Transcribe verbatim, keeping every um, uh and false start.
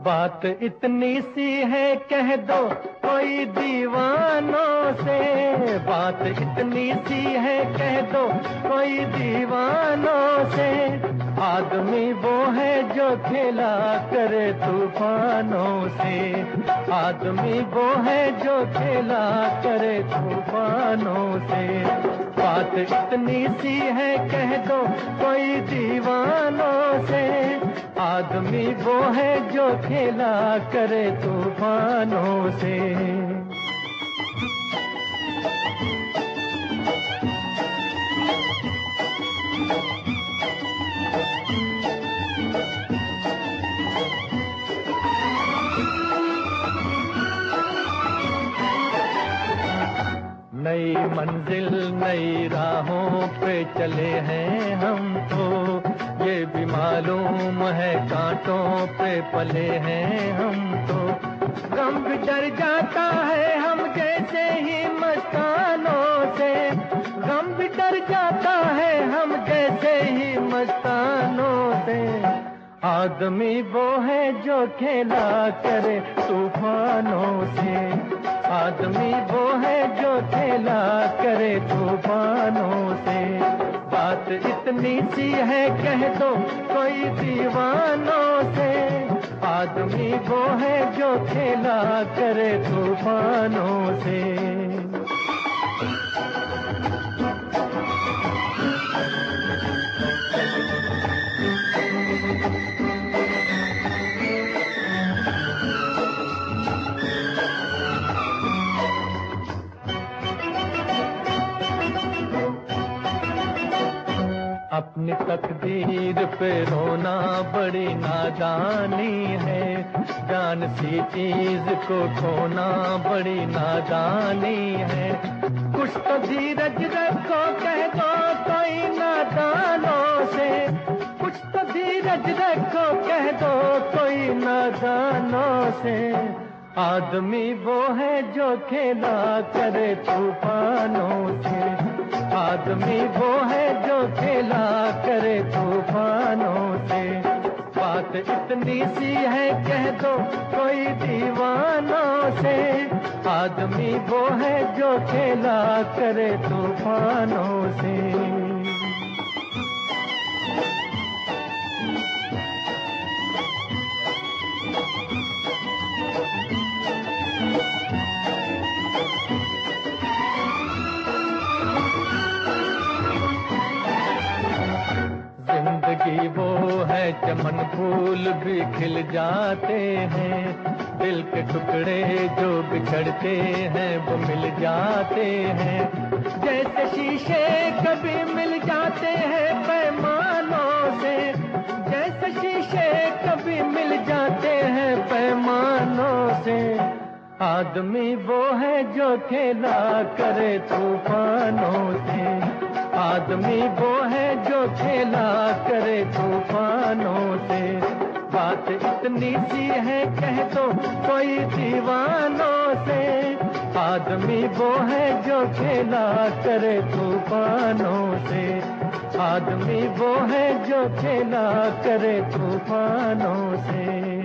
बात इतनी सी है कह दो कोई दीवानों से, बात इतनी सी है कह दो कोई दीवानों से। आदमी वो है जो खेला करे तूफानों से, आदमी वो है जो खेला करे तूफानों से। बात इतनी सी है कह दो कोई दीवानों से, आदमी वो है जो खेला करे तूफानों से। नई मंजिल नई राहों पे चले हैं हम तो, ये भी मालूम है कांटों पे पले हैं हम तो। गम भी डर जाता है हम जैसे ही मस्तानों से, गम भी डर जाता है हम जैसे ही मस्तानों से। आदमी वो है जो खेला करे तूफानों से, आदमी वो है जो खेला करे तूफानों से। बात इतनी सी है कह दो कोई दीवानों से, आदमी वो है जो खेला करे तूफानों से। अपनी तकदीर पे रोना बड़ी नादानी है, जान सी चीज को खोना बड़ी नादानी है। कुछ तो धीरज रखो कह दो कोई नादानों से, कुछ तो धीरज रखो कह दो कोई नादानों से। आदमी वो है जो खेला करे तूफानों से, आदमी वो है जो खेला करे तूफानों से। बात इतनी सी है कह दो कोई दीवानों से, आदमी वो है जो खेला करे तूफानों से। जिंदगी वो है चमन फूल भी खिल जाते हैं, दिल के टुकड़े जो बिछड़ते हैं वो मिल जाते हैं। जैसे शीशे कभी मिल जाते हैं पैमानों से, जैसे शीशे कभी मिल जाते हैं पैमानों से। आदमी वो है जो खेला करे तूफानों से, आदमी वो है जो खेला करे तूफानों से। बात इतनी सी है कह दो कोई दीवानों से, आदमी वो है जो खेला करे तूफानों से, आदमी वो है जो खेला करे तूफानों से।